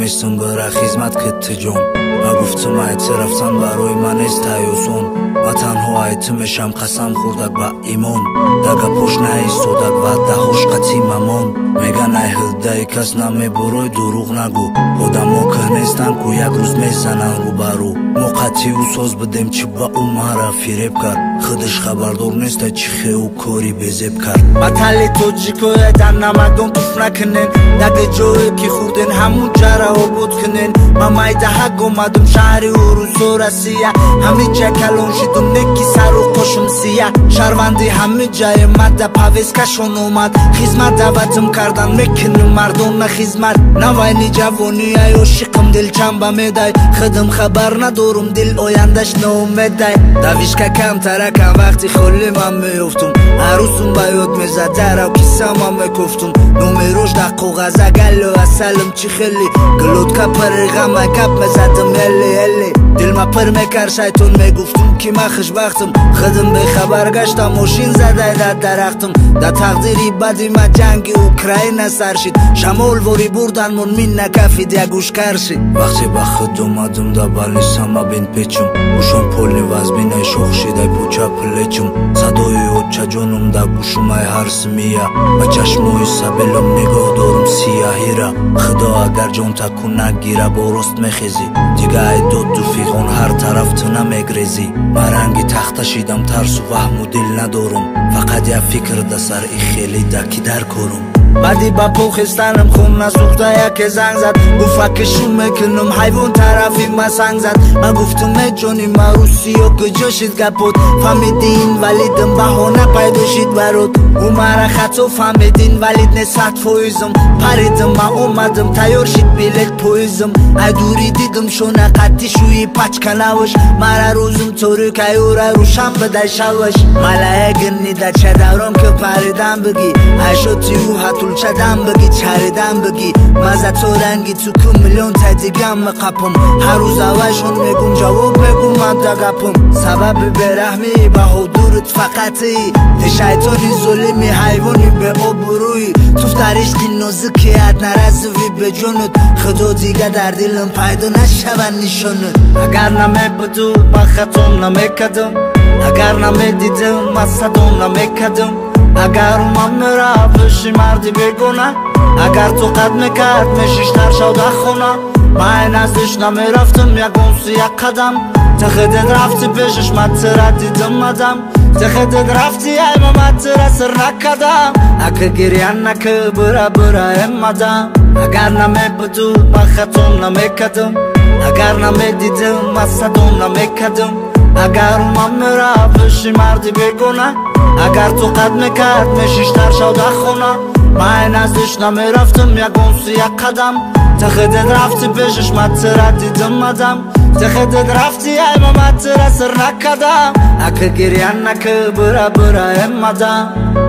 میسم برا خدمت کتجون گفتم ایت رفتن برای من است تایوسون و تنها ایتمشم قسم خوردک با ایمان دگه پوش نایستودک و دهوش قطیممون میگن ایهده کس نمیبروی دروغ نگو آدما که نیستن که یک روز میزنن رو برو موقتی و ساز بدیم چی با او مرا فریب کرد خودش خبردار نیست چی خیو کاری بزیب کرد مطلی تو چی که دن نمدون توف نکنین دگه جایی که خوردین همون جره ها بود کنین من مایده حق اومدم شهری و روسو رسیه همه جا کلون شدم نکی سر و قشم سیه شهروندی همه جای مده پاویز کشون اومد خدمت دعوتم کردن میکنم مردم خدمت نوینی جوانی ای عشقم دل چنبه میدای خودم خبر ندارم دل آیندش ناامیدای دویش که کم ترکم وقتی خالی من میافتم عروسم به یاد میزد در و کیسه من میکفتم نومیروش در کاغذ گل و اصلم چی خیلی گلود که پرغم کپ میزدم هلی هلی دل ما پر میکر شیطون میگفتم که من خوشبختم خودم به خبر گشتم ماشین زده در درختم در تقدیری بدی ما جنگ اوکراین سر شد شمال واری بردن من من نکفید یک گوش کرشید وقتی به خود اومدم در بلیسم بین پیچم گوشم پولی وزبینه شخ شده پوچه پلیچم صدای اوچه جانم در گوشم ای هرس میه و چشموی سبیلم نگاه دارم سیاهی را خدا اگر جان تکو نگیره برست میخیزی دیگه ای داد تو فیغان هر طرف تو نمیگریزی مرنگی تخته شیدم ترس و وهم و دل ندارم فقط یک فکر در سر ای خیلی دکی در کارم بعدی با پوخستانم خون نسوخته یکی زنگ زد گفت که شون میکنم حیوان طرفی ما سنگ زد من گفتم ای جانی ما روسی و کجا شد گپود فهمیدین ولیدم بهانه پیدا شد برات او مرا خطا فهمیدین ولید نصد فویزم پریدم من اومدم تیار شد بیلت پویزم ای دوری دیدم شونه قطی شوی پچ کنوش مرا روزم طوری که یوره روشن بده شوش ملعه نیده چه دورم که پریدم بگی ای شدی او حتول چدم بگی چریدم بگی مزه تو رنگی تو که میلیون تا دیگم مقپم هر روز اوشون میگم جواب بگم من دقپم سبب برحمی به حضورت فقطی ده شیطانی ظلمی حیوانی به آبروی تو فترش که نازکیت نرزوی به جونت خدا دیگه در دلم پیدا نشون نشونت اگر نمیبودو من خطام نمیکدم اگر نمیدیدم من صدام نمیکدم اگر من میرفتی مردی بگونه اگر تو قد میکرد میشیشتر شد خونه من ازش نمیرفتم یک اونسی یک قدم تخدد رفتی پیشش من تردیدم مدم تخدد رفتی ای من ترسر نکدم اگه گریان نکه برا برا امدم اگر نمیبودو من خطام نمیکدم اگر نمیدیدم من صدام نمیکدم اگر من میرفتی مردی بگونه اگر تو قد میکرد میشیشتر شد خونه من ازش نمیرفتم یک اونسی یک قدم تخدد رفتی پیشش من تردیدم مدم تخدد رفتی ای من ترسر نکدم اگه گریان نکه برا برا امدم